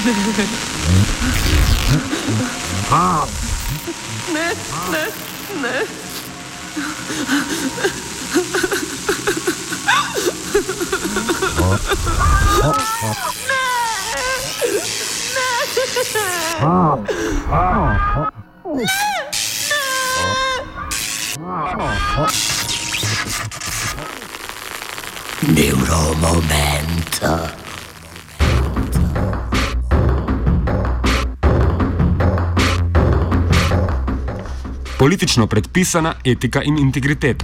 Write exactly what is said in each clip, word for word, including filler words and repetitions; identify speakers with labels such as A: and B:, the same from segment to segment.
A: Ne, ne, ne.
B: Neuromomento.
C: Politično predpisana etika in integriteta.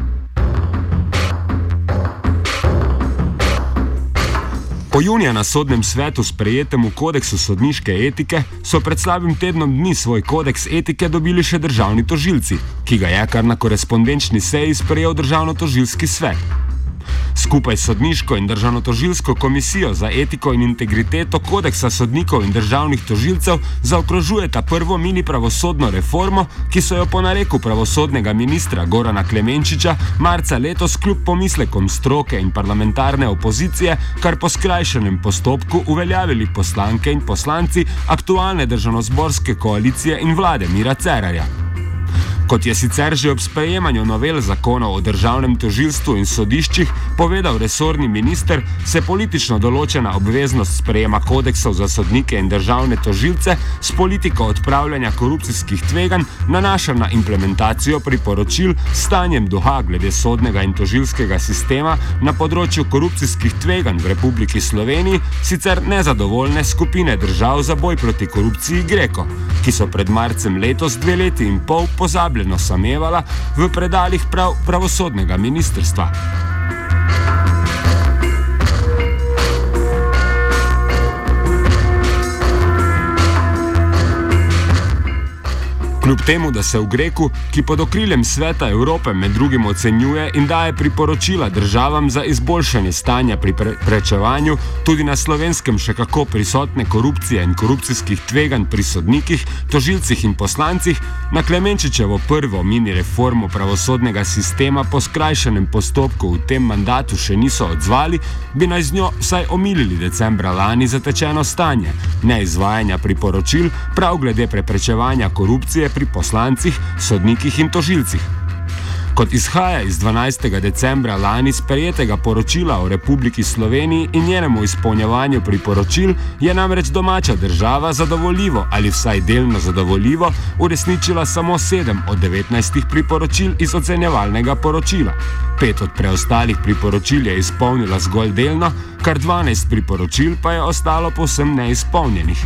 C: Po junija na sodnem svetu sprejetemu kodeksu sodniške etike so pred slabim tednom dni svoj kodeks etike dobili še državni tožilci, ki ga je kar na korespondenčni seji sprejel državno-tožilski svet. Skupaj s sodniško in državno-tožilsko komisijo za etiko in integriteto kodeksa sodnikov in državnih tožilcev zaokrožujeta prvo mini pravosodno reformo, ki so jo po nareku pravosodnega ministra Gorana Klemenčiča marca letos kljub pomislekom stroke in parlamentarne opozicije kar po skrajšanem postopku uveljavili poslanke in poslanci aktualne državnozborske koalicije in vlade Mira Cerarja. Kot je sicer že ob sprejemanju novel zakonov o državnem tožilstvu in sodiščih povedal resorni minister, se politično določena obveznost sprejema kodeksov za sodnike in državne tožilce s politiko odpravljanja korupcijskih tveganj nanaša na implementacijo priporočil s stanjem duha glede sodnega in tožilskega sistema na področju korupcijskih tveganj v Republiki Sloveniji, sicer nezadovoljne skupine držav za boj proti korupciji Greko, ki so pred marcem letos dve leti in pol pozabili samevala v predalih prav pravosodnega ministrstva. Kljub temu, da se v Greku, ki pod okriljem Sveta Evrope med drugim ocenjuje in daje priporočila državam za izboljšanje stanja pri preprečevanju, tudi na Slovenskem še kako prisotne korupcije in korupcijskih tveganj pri sodnikih, tožilcih in poslancih, na Klemenčičevo prvo mini reformo pravosodnega sistema po skrajšanem postopku v tem mandatu še niso odzvali, bi naj z njo vsaj omilili decembra lani zatečeno stanje, neizvajanja priporočil prav glede preprečevanja korupcije pri poslancih, sodnikih in tožilcih. Kot izhaja iz dvanajstega decembra lani sprejetega poročila o Republiki Sloveniji in njenemu izpolnjevanju priporočil, je namreč domača država zadovoljivo ali vsaj delno zadovoljivo uresničila samo sedem od devetnajstih priporočil iz ocenjevalnega poročila. Pet od preostalih priporočil je izpolnila zgolj delno, kar dvanajst priporočil pa je ostalo povsem neizpolnjenih.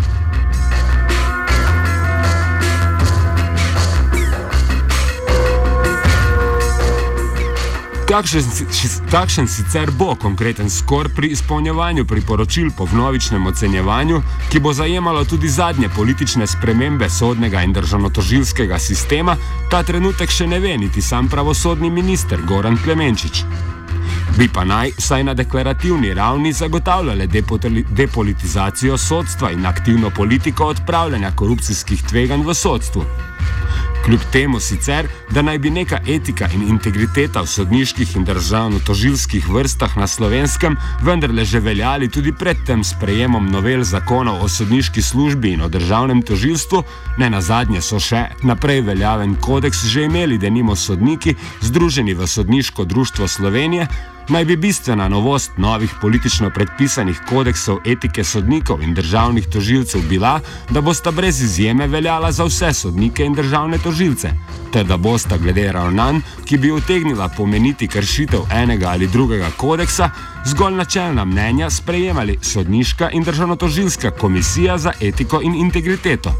C: Kakšen, kakšen sicer bo konkreten skor pri izpolnjevanju priporočil po vnovičnem ocenjevanju, ki bo zajemalo tudi zadnje politične spremembe sodnega in državnotožilskega sistema, ta trenutek še ne ve niti sam pravosodni minister Goran Klemenčič. Bi pa naj vsaj na deklarativni ravni zagotavljale depolitizacijo sodstva in aktivno politiko odpravljanja korupcijskih tveganj v sodstvu. Kljub temu sicer, da naj bi neka etika in integriteta v sodniških in državno-tožilskih vrstah na Slovenskem vendarle že veljali tudi pred tem sprejemom novel zakonov o sodniški službi in o državnem tožilstvu, ne nazadnje so še naprej veljaven kodeks že imeli denimo sodniki, združeni v Sodniško društvo Slovenije, naj bi bistvena novost novih politično predpisanih kodeksov etike sodnikov in državnih tožilcev bila, da bosta brez izjeme veljala za vse sodnike in državne tožilce, ter da bosta glede ravnanj, ki bi utegnila pomeniti kršitev enega ali drugega kodeksa, zgolj načelna mnenja sprejemali Sodniška in državnotožilska komisija za etiko in integriteto.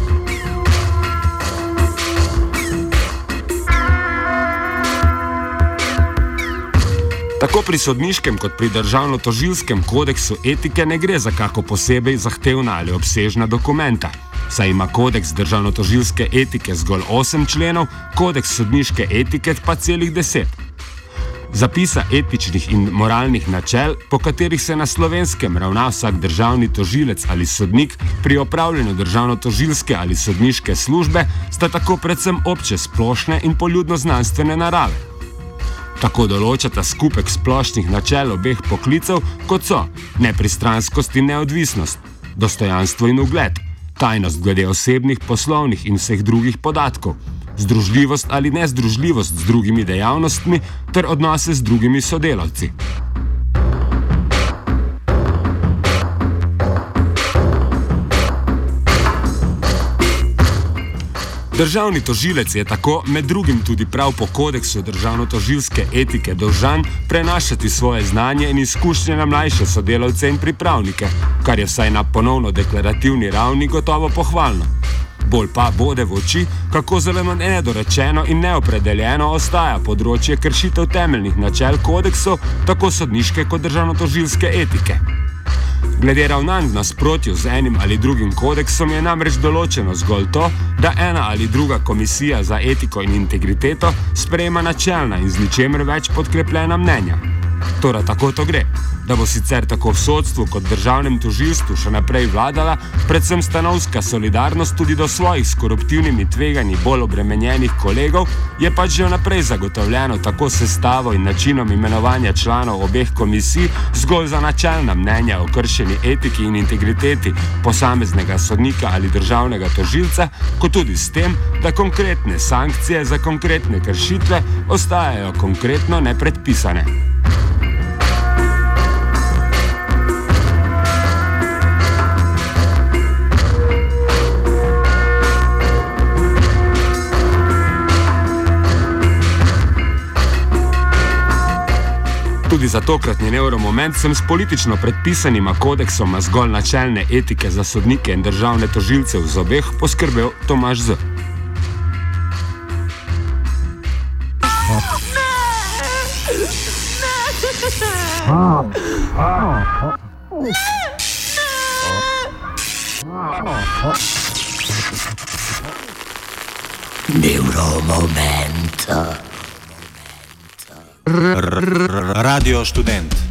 C: Tako pri sodniškem kot pri državno-tožilskem kodeksu etike ne gre za kako posebej zahtevna ali obsežna dokumenta, saj ima kodeks državno-tožilske etike zgolj osem členov, kodeks sodniške etike pa celih deset. Zapisa etičnih in moralnih načel, po katerih se na Slovenskem ravna vsak državni tožilec ali sodnik pri opravljanju državno-tožilske ali sodniške službe, sta tako predvsem obče splošne in poljudno znanstvene narave. Tako določata skupek splošnih načel obeh poklicev, kot so nepristranskost in neodvisnost, dostojanstvo in ugled, tajnost glede osebnih, poslovnih in vseh drugih podatkov, združljivost ali nezdružljivost z drugimi dejavnostmi ter odnose z drugimi sodelavci. Državni tožilec je tako med drugim tudi prav po kodeksu državno-tožilske etike dolžan prenašati svoje znanje in izkušnje na mlajše sodelavce in pripravnike, kar je vsaj na ponovno deklarativni ravni gotovo pohvalno. Bolj pa bode v oči, kako zelo nedorečeno in neopredeljeno ostaja področje kršitev temeljnih načel kodeksov, tako sodniške kot državno-tožilske etike. Glede ravnanj v nasprotju z enim ali drugim kodeksom je namreč določeno zgolj to, da ena ali druga komisija za etiko in integriteto sprejema načelna in z ničemer več podkrepljena mnenja. Torej tako to gre, da bo sicer tako v sodstvu kot državnem tožilstvu še naprej vladala predvsem stanovska solidarnost tudi do svojih s koruptivnimi tveganji bolj obremenjenih kolegov, je pač že vnaprej zagotovljeno tako sestavo in načinom imenovanja članov obeh komisij zgolj za načelna mnenja o kršeni etiki in integriteti posameznega sodnika ali državnega tožilca, kot tudi s tem, da konkretne sankcije za konkretne kršitve ostajajo konkretno nepredpisane. Tudi za tokratni neuromoment sem s politično predpisanima kodeksoma zgolj načelne etike za sodnike in državne tožilce v zobeh poskrbel Tomaž Z.
B: Neuromoment.
D: Radio Študent.